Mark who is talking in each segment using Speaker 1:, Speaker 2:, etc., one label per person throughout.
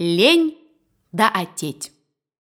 Speaker 1: Лень да отеть.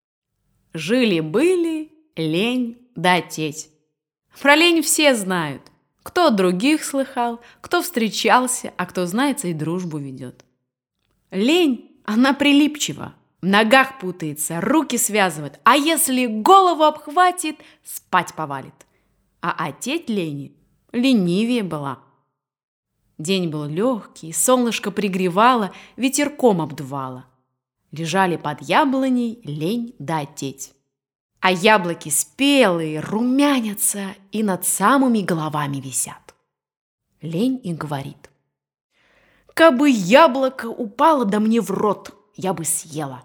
Speaker 1: Жили-были лень да отеть. Про лень все знают. Кто от других слыхал, кто встречался, а кто, знается, и дружбу ведет. Лень, она прилипчива, в ногах путается, руки связывает, а если голову обхватит, спать повалит. А отеть лени ленивее была. День был легкий, солнышко пригревало, ветерком обдувало. Лежали под яблоней лень да отеть. А яблоки спелые, румянятся и над самыми головами висят. Лень и говорит: «Кабы яблоко упало да мне в рот, я бы съела».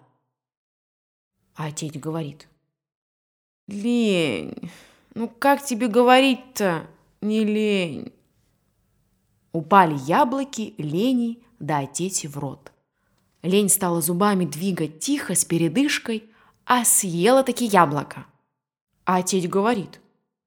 Speaker 1: А отец говорит: «Лень, ну как тебе говорить-то, не лень?» Упали яблоки лени да отец в рот. Лень стала зубами двигать тихо, с передышкой, а съела-таки яблоко. А отец говорит: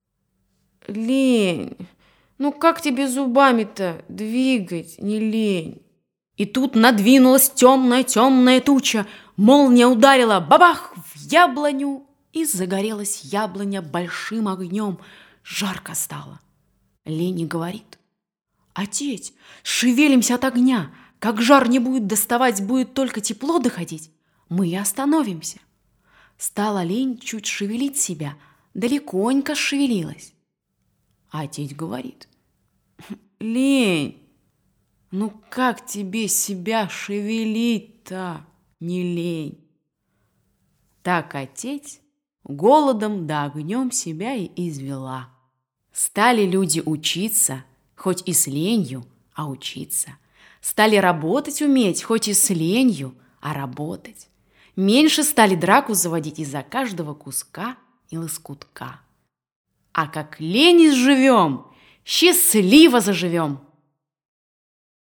Speaker 1: «Лень, ну как тебе зубами-то двигать, не лень?» И тут надвинулась темная туча, молния ударила бабах в яблоню, и загорелась яблоня большим огнем, жарко стало. Лень говорит: «Отец, шевелимся от огня, как жар не будет доставать, будет только тепло доходить, мы и остановимся». Стала лень чуть шевелить себя, далеконько шевелилась. А отец говорит: «Лень, ну как тебе себя шевелить-то, не лень?» Так отец голодом да огнем себя и извела. Стали люди учиться, хоть и с ленью, а учиться. Стали работать уметь, хоть и с ленью, а работать. Меньше стали драку заводить из-за каждого куска и лоскутка. А как лень изживем, счастливо заживем.